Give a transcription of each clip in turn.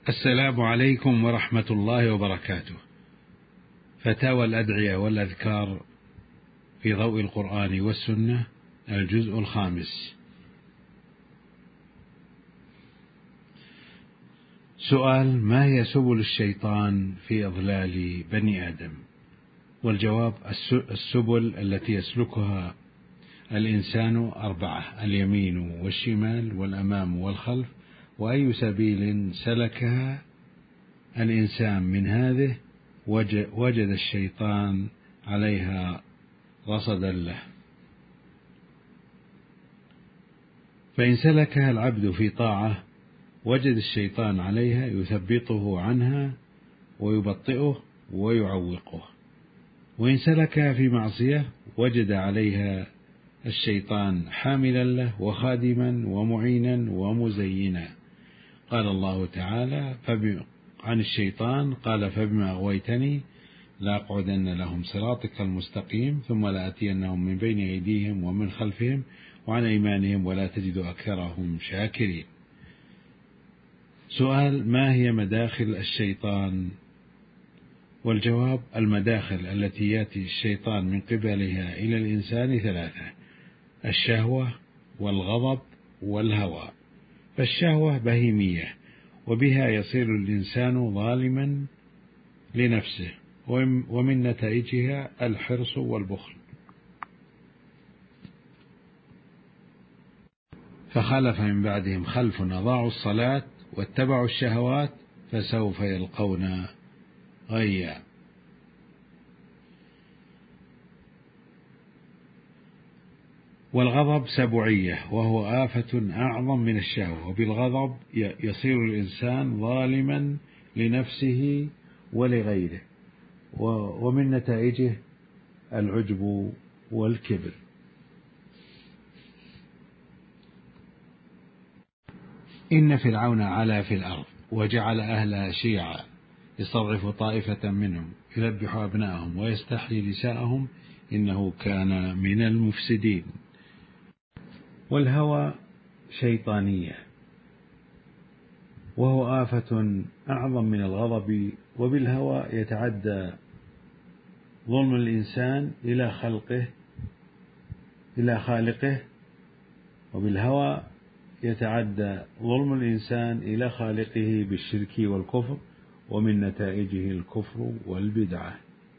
السلام عليكم ورحمة الله وبركاته. فتاوى الأدعية والأذكار في ضوء القرآن والسنة، الجزء الخامس. سؤال: ما هي سبل الشيطان في إضلال بني آدم؟ والجواب: السبل التي يسلكها الإنسان 4: اليمين والشمال والأمام والخلف، وأي سبيل سلكها الإنسان من هذه وجد الشيطان عليها رصدا له. فإن سلكها العبد في طاعة وجد الشيطان عليها يثبطه عنها ويبطئه ويعوقه، وإن سلكها في معصية وجد عليها الشيطان حاملا له وخادما ومعينا ومزينا. قال الله تعالى عن الشيطان: قال فبما أغويتني لأقعدن لهم صراطك المستقيم ثم لآتينهم من بين أيديهم ومن خلفهم وعن أيمانهم ولا تجد أكثرهم شاكرين. سؤال: ما هي مداخل الشيطان؟ والجواب: المداخل التي يأتي الشيطان من قبلها إلى الإنسان 3: الشهوة والغضب والهوى. فالشهوة بهيمية، وبها يصير الإنسان ظالما لنفسه، ومن نتائجها الحرص والبخل. فخلف من بعدهم خلف أضاعوا الصلاة واتبعوا الشهوات فسوف يلقون غيا. والغضب سبعية، وهو آفة أعظم من الشهوة، وبالغضب يصير الإنسان ظالما لنفسه ولغيره، ومن نتائجه العجب والكبر. إن فرعون علا في الأرض وجعل أهلها شيعا يستضعف طائفة منهم يذبح أبناءهم ويستحيي نساءهم إنه كان من المفسدين. والهوى شيطانية، وهو آفة أعظم من الغضب، وبالهوى يتعدى ظلم الإنسان إلى خالقه، وبالهوى يتعدى ظلم الإنسان إلى خالقه بالشرك والكفر، ومن نتائجه الكفر والبدعة.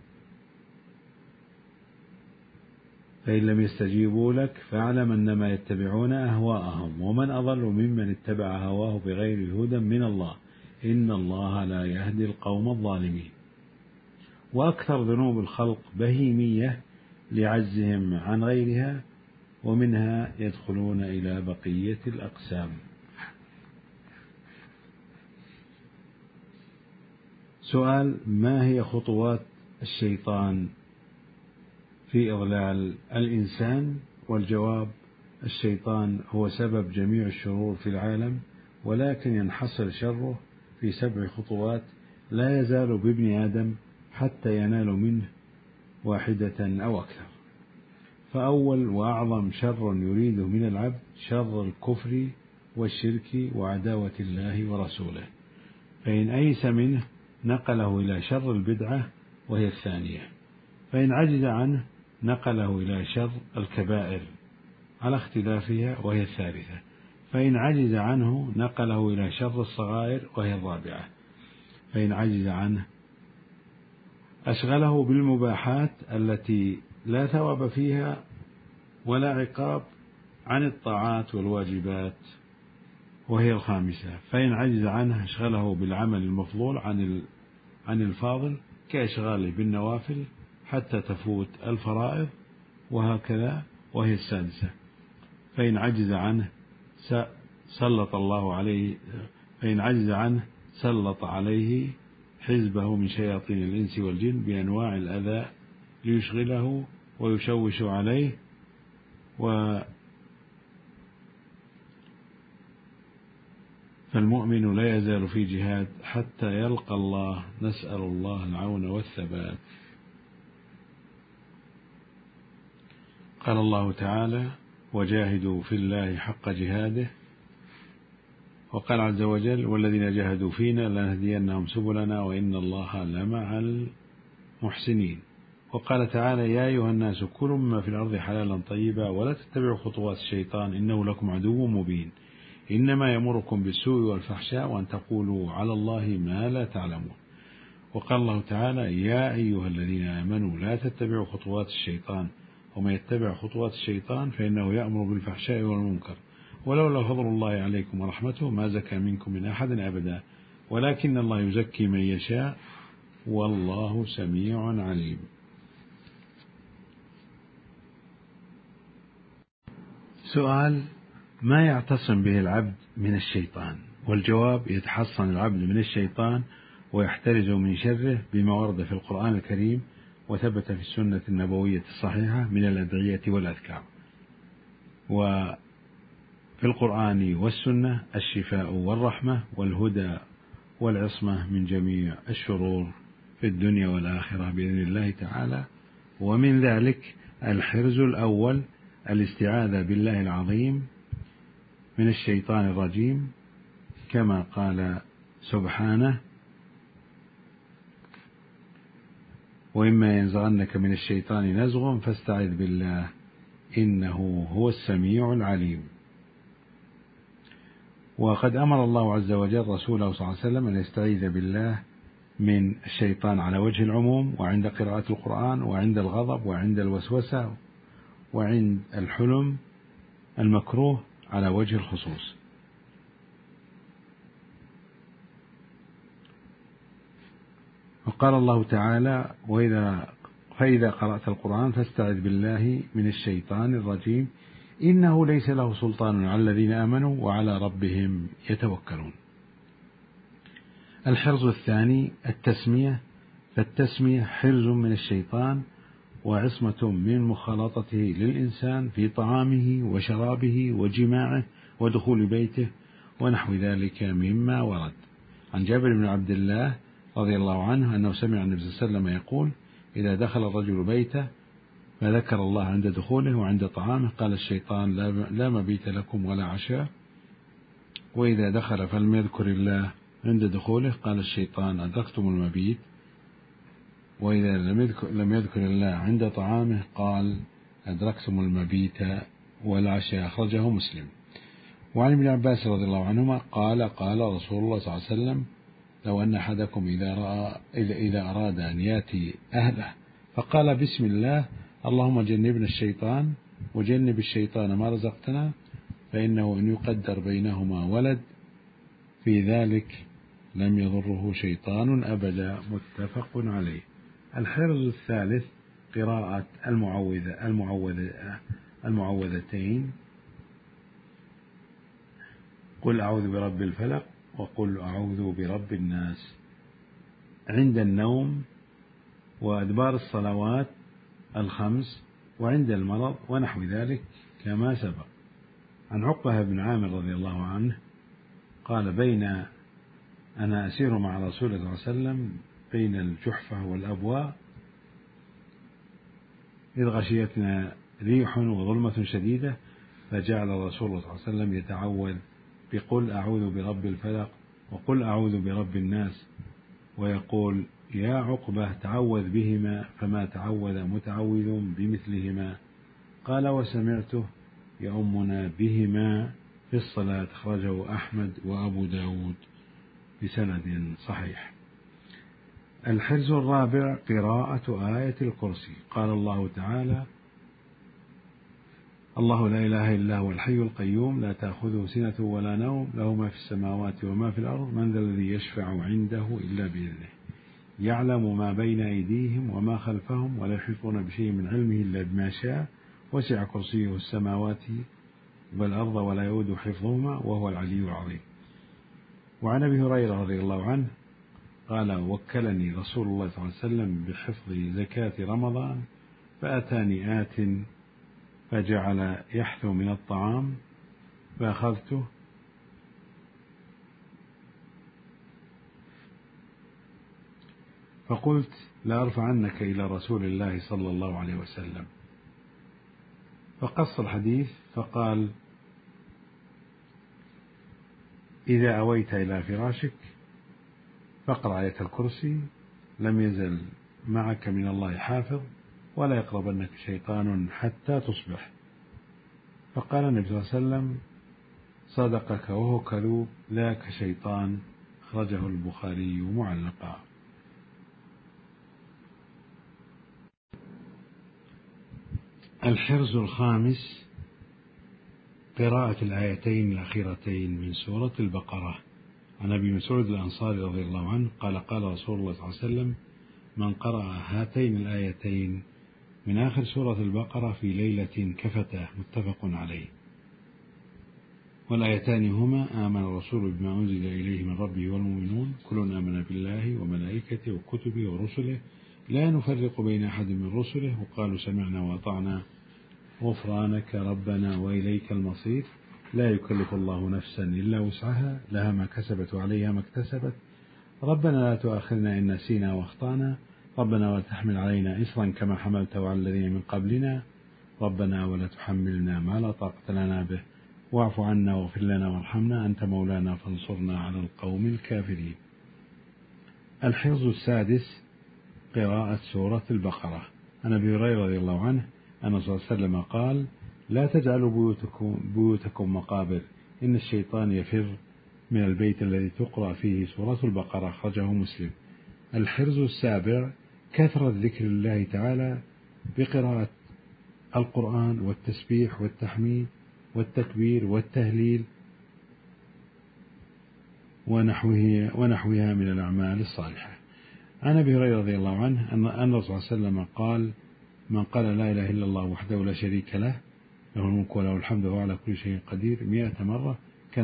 فإن لم يستجيبوا لك فاعلم أنما يتبعون أهواءهم، ومن أضل ممن اتبع هواه بغير هدى من الله، إن الله لا يهدي القوم الظالمين. وأكثر ذنوب الخلق بهيمية لعجزهم عن غيرها، ومنها يدخلون إلى بقية الأقسام. سؤال: ما هي خطوات الشيطان في إضلال الإنسان؟ والجواب: الشيطان هو سبب جميع الشرور في العالم، ولكن ينحصر شره في 7 خطوات لا يزال بابن آدم حتى ينال منه واحدة أو أكثر. فأول وأعظم شر يريده من العبد شر الكفر والشرك وعداوة الله ورسوله، فإن أيس منه نقله إلى شر البدعة وهي الثانية، فإن عجز عنه نقله إلى شر الكبائر على اختلافها وهي الثالثة، فإن عجز عنه نقله إلى شر الصغائر وهي الرابعة، فإن عجز عنه أشغله بالمباحات التي لا ثواب فيها ولا عقاب عن الطاعات والواجبات وهي الخامسة، فإن عجز عنه أشغله بالعمل المفضول عن الفاضل كإشغاله بالنوافل حتى تفوت الفرائض، وهكذا وهي السادسة، فإن عجز عنه سلط عليه حزبه من شياطين الإنس والجن بأنواع الأذى ليشغله ويشوش عليه، فالمؤمن لا يزال في جهاد حتى يلقى الله، نسأل الله العون والثبات. قال الله تعالى: وجاهدوا في الله حق جهاده وقال عز وجل والذين جاهدوا فينا لنهدينهم سبلنا وإن الله لمع المحسنين. وقال تعالى يا أيها الناس كلوا مما في الأرض حلالا طيبا ولا تتبعوا خطوات الشيطان إنه لكم عدو مبين إنما يأمركم بالسوء والفحشاء وأن تقولوا على الله ما لا تعلمون. وقال الله تعالى يا أيها الذين آمنوا لا تتبعوا خطوات الشيطان ومن يتبع خطوات الشيطان فإنه يأمر بالفحشاء والمنكر ولولا فضل الله عليكم ورحمته ما زكى منكم من أحد أبدا ولكن الله يزكي من يشاء والله سميع عليم. سؤال: ما يعتصم به العبد من الشيطان؟ والجواب: يتحصن العبد من الشيطان ويحترز من شره بما ورد في القرآن الكريم وثبت في السنة النبوية الصحيحة من الأدعية والأذكار. وفي القرآن والسنة الشفاء والرحمة والهدى والعصمة من جميع الشرور في الدنيا والآخرة بإذن الله تعالى. ومن ذلك الحرز الأول الاستعاذة بالله العظيم من الشيطان الرجيم كما قال سبحانه وإما ينزغنك من الشيطان نزغ فاستعذ بالله إنه هو السميع العليم. وقد أمر الله عز وجل رسوله صلى الله عليه وسلم أن يستعيذ بالله من الشيطان على وجه العموم وعند قراءة القرآن وعند الغضب وعند الوسوسة وعند الحلم المكروه على وجه الخصوص. وقال الله تعالى فإذا قرأت القرآن فاستعذ بالله من الشيطان الرجيم إنه ليس له سلطان على الذين آمنوا وعلى ربهم يتوكلون. الحرز الثاني التسمية، فالتسمية حرز من الشيطان وعصمة من مخالطته للإنسان في طعامه وشرابه وجماعه ودخول بيته ونحو ذلك مما ورد. عن جابر بن عبد الله رضي الله عنه أنه سمع النبي صلى الله عليه وسلم يقول إذا دخل الرجل بيته فذكر الله عند دخوله وعند طعامه قال الشيطان لا مبيت لكم ولا عشاء، وإذا دخل فلم يذكر الله عند دخوله قال الشيطان أدركتم المبيت، وإذا لم يذكر الله عند طعامه قال أدركتم المبيت والعشاء. أخرجه مسلم. وعن ابن عباس رضي الله عنهما قال قال رسول الله صلى الله عليه وسلم لو أن أحدكم إذا أراد أن يأتي أهله فقال بسم الله اللهم جنبنا الشيطان وجنب الشيطان ما رزقتنا فإنه إن يقدر بينهما ولد في ذلك لم يضره شيطان أبدا. متفق عليه. الحرز الثالث قراءة المعوذتين قل أعوذ برب الفلق وقل أعوذ برب الناس عند النوم وأدبار الصلوات الخمس وعند المرض ونحو ذلك كما سبق. عن عقبة بن عامر رضي الله عنه قال بين أنا أسير مع رسول الله صلى الله عليه وسلم بين الجحفة والأبواء إذ غشيتنا ريح وظلمة شديدة فجعل رسول الله صلى الله عليه وسلم يتعوذ بقل أعوذ برب الفلق وقل أعوذ برب الناس ويقول يا عقبة تعوذ بهما فما تعوذ متعوذ بمثلهما. قال وسمعته يؤمنا بهما في الصلاة. أخرجه أحمد وأبو داود بسند صحيح. الحرز الرابع قراءة آية الكرسي. قال الله تعالى الله لا إله إلا هو الحي القيوم لا تأخذه سنة ولا نوم له ما في السماوات وما في الأرض من ذا الذي يشفع عنده إلا بإذنه يعلم ما بين أيديهم وما خلفهم ولا يحيطون بشيء من علمه إلا بما شاء وسع كرسيه السماوات والأرض ولا يؤوده حفظهما وهو العلي العظيم. وعن أبي هريرة رضي الله عنه قال وكلني رسول الله صلى الله عليه وسلم بحفظ زكاة رمضان فأتاني آت فجعل يحثو من الطعام فأخذته فقلت لأرفعنك إلى رسول الله صلى الله عليه وسلم فقص الحديث فقال إذا أويت إلى فراشك فاقرأ آية الكرسي، لم يزل معك من الله حافظ ولا يقربنك شيطان حتى تصبح. فقال النبي صلى الله عليه وسلم: صدقك وهو كذوب لا كشيطان. أخرجه البخاري معلقا. الحرز الخامس: قراءة الآيتين الأخيرتين من سورة البقرة. عن أبي مسعود الأنصاري رضي الله عنه قال: قال رسول الله صلى الله عليه وسلم: من قرأ هاتين الآيتين من آخر سورة البقرة في ليلة كفتاه. متفق عليه. والآيتان هما: آمن الرسول بما أنزل إليه من ربه والمؤمنون كل آمن بالله وملائكته وكتبه ورسله لا نفرق بين أحد من رسله وقالوا سمعنا وأطعنا غفرانك ربنا وإليك المصير. لا يكلف الله نفسا إلا وسعها لها ما كسبت وعليها ما اكتسبت. ربنا لا تؤاخذنا إن نسينا وأخطأنا. ربنا ولا تحمل علينا إصرا كما حملته على الذين من قبلنا. ربنا ولا تحملنا ما لا طاقة لنا به واعف عنا واغفر لنا وارحمنا أنت مولانا فانصرنا على القوم الكافرين. الحرز السادس: قراءة سورة البقرة. عن أبي هريرة رضي الله عنه أن صلى الله عليه وسلم قال: لا تجعلوا بيوتكم مقابر إن الشيطان يفر من البيت الذي تقرأ فيه سورة البقرة. أخرجه مسلم. الحرز السابع: كثرة ذكر الله تعالى بقراءة القرآن والتسبيح والتحميد والتكبير والتهليل ونحوها من الأعمال الصالحة. عن أبي هريرة رضي الله عنه أن الرسول صلى الله عليه وسلم قال: من قال لا إله إلا الله وحده لا شريك له له الملك وله الحمد وهو على كل شيء قدير 100 مرة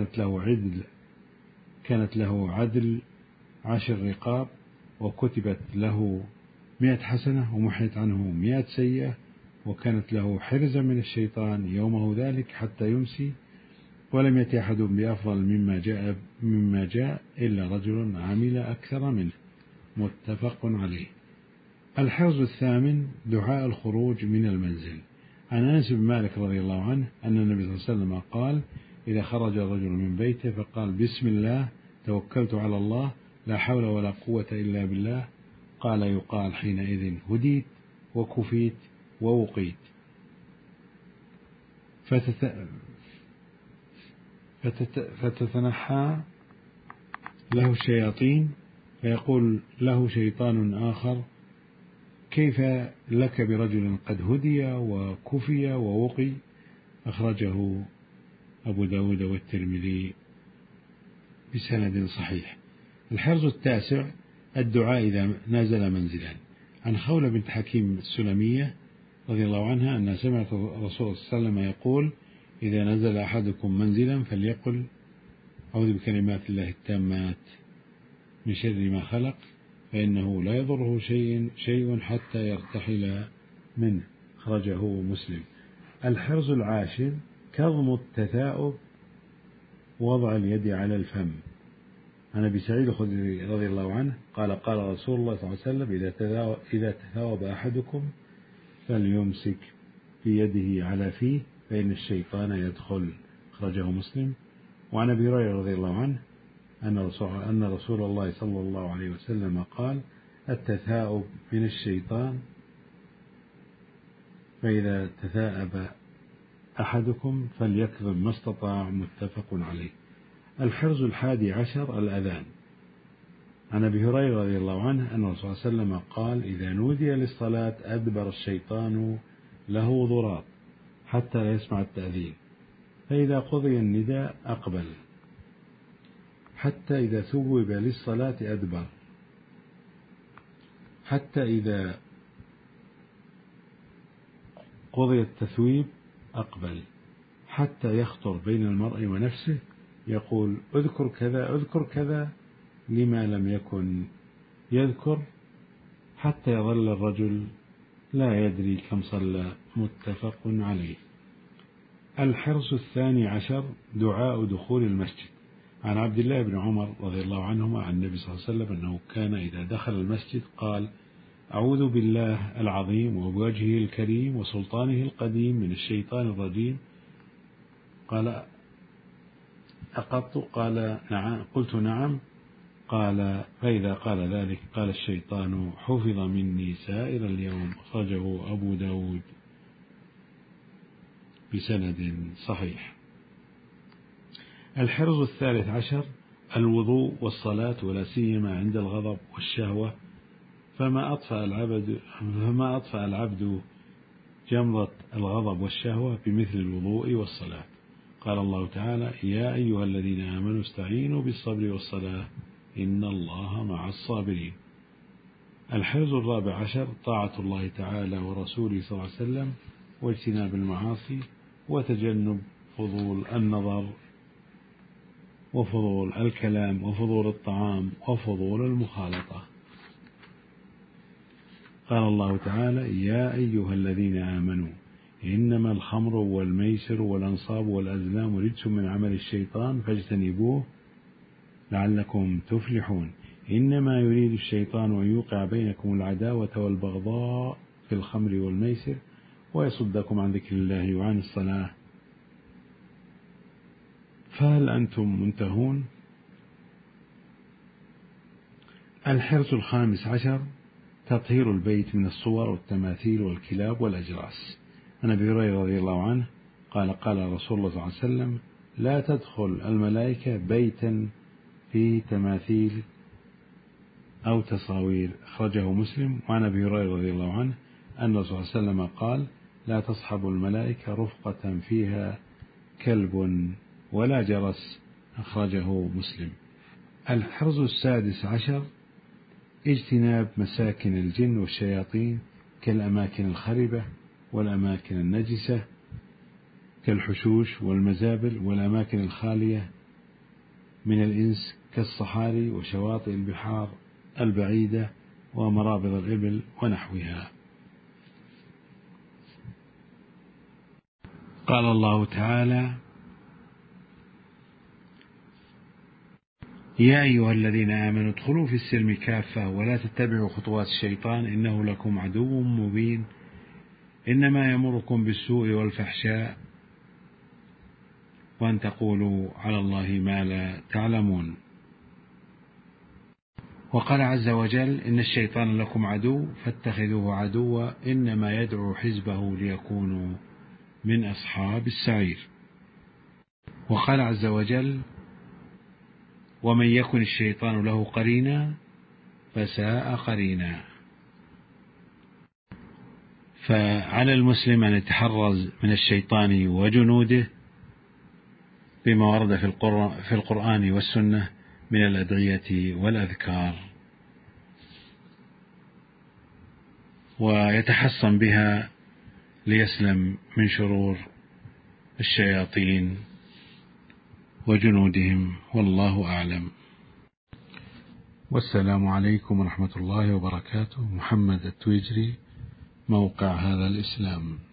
كانت له عدل 10 رقاب، وكتبت له 100 حسنة، ومحيت عنه 100 سيئة، وكانت له حرزا من الشيطان يومه ذلك حتى يمسي. ولم يأتي أحد بأفضل مما جاء إلا رجل عمل أكثر منه. متفق عليه. الحرز الثامن: دعاء الخروج من المنزل. عن أنس بن مالك رضي الله عنه أن النبي صلى الله عليه وسلم قال: إذا خرج الرجل من بيته فقال: بسم الله توكلت على الله لا حول ولا قوة إلا بالله، قال يقال حينئذ: هديت وكفيت ووقيت. فتتنحى له الشياطين، فيقول له شيطان آخر: كيف لك برجل قد هدي وكفي ووقي؟ أخرجه أبو داود والترمذي بسند صحيح. الحرز التاسع: الدعاء إذا نزل منزلا. عن خولة بنت حكيم السلمية رضي الله عنها أنها سمعت الرسول صلى الله عليه وسلم يقول: إذا نزل أحدكم منزلا فليقل: أعوذ بكلمات الله التامات من شر ما خلق، فإنه لا يضره شيء حتى يرتحل منه. أخرجه مسلم. الحرز العاشر: كظم التثاؤب ووضع اليد على الفم. عن أبي سعيد الخدري رضي الله عنه قال: قال رسول الله صلى الله عليه وسلم: إذا تثاوب أحدكم فليمسك بيده على فيه فإن الشيطان يدخل. أخرجه مسلم. وعن أبي هريرة رضي الله عنه أن رسول الله صلى الله عليه وسلم قال: التثاؤب من الشيطان، فإذا تثاءب أحدكم فليكظم ما استطاع. متفق عليه. الحرز الحادي عشر: الأذان. عن أبي هريرة رضي الله عنه أن الرسول صلى الله عليه وسلم قال: إذا نودي للصلاة أدبر الشيطان له ضراب حتى لا يسمع التأذين، فإذا قضي النداء أقبل، حتى إذا ثوب للصلاة أدبر، حتى إذا قضي التثويب أقبل، حتى يخطر بين المرء ونفسه يقول: اذكر كذا اذكر كذا، لما لم يكن يذكر، حتى يظل الرجل لا يدري كم صلى. متفق عليه. الحرص الثاني عشر: دعاء دخول المسجد. عن عبد الله بن عمر رضي الله عنهما عن النبي صلى الله عليه وسلم أنه كان إذا دخل المسجد قال: أعوذ بالله العظيم وبوجهه الكريم وسلطانه القديم من الشيطان الرجيم. قال: أقط؟ قال نعم. قلت نعم. قال فإذا قال ذلك قال الشيطان حفظ مني سائر اليوم. أخرجه أبو داود بسند صحيح. الحرز 13 الوضوء والصلاة، ولا سيما عند الغضب والشهوة، فما أطفأ العبد جمرة الغضب والشهوة بمثل الوضوء والصلاة. قال الله تعالى: يا أيها الذين آمنوا استعينوا بالصبر والصلاة إن الله مع الصابرين. الحرز 14 طاعة الله تعالى ورسوله صلى الله عليه وسلم، واجتناب المعاصي، وتجنب فضول النظر وفضول الكلام وفضول الطعام وفضول المخالطة. قال الله تعالى: يا أيها الذين آمنوا إنما الخمر والميسر والأنصاب والأزلام رجس من عمل الشيطان فاجتنبوه لعلكم تفلحون. إنما يريد الشيطان أن يوقع بينكم العداوة والبغضاء في الخمر والميسر ويصدكم عن ذكر الله وعن الصلاة، فهل أنتم منتهون؟ الحرص 15 تطهير البيت من الصور والتماثيل والكلاب والأجراس. عن أبي هريرة رضي الله عنه قال: قال رسول الله صلى الله عليه وسلم: لا تدخل الملائكة بيتا فيه تماثيل أو تصاوير. أخرجه مسلم. وعن أبي هريرة رضي الله عنه أن الرسول صلى الله عليه وسلم قال: لا تصحب الملائكة رفقة فيها كلب ولا جرس. أخرجه مسلم. الحرز 16 اجتناب مساكن الجن والشياطين كالأماكن الخربة والأماكن النجسة كالحشوش والمزابل والأماكن الخالية من الإنس كالصحاري وشواطئ البحار البعيدة ومرابض الإبل ونحوها. قال الله تعالى: يا أيها الذين آمنوا ادخلوا في السلم كافة ولا تتبعوا خطوات الشيطان إنه لكم عدو مبين إنما يأمركم بالسوء والفحشاء وأن تقولوا على الله ما لا تعلمون. وقال عز وجل: إن الشيطان لكم عدو فاتخذوه عدوا إنما يدعو حزبه ليكونوا من أصحاب السعير. وقال عز وجل: ومن يكن الشيطان له قرينا فساء قرينا. فعلى المسلم أن يتحرز من الشيطان وجنوده بما ورد في القرآن والسنة من الأدعية والأذكار، ويتحصن بها ليسلم من شرور الشياطين وجنودهم، والله أعلم. والسلام عليكم ورحمة الله وبركاته. محمد التويجري، موقع هذا الإسلام.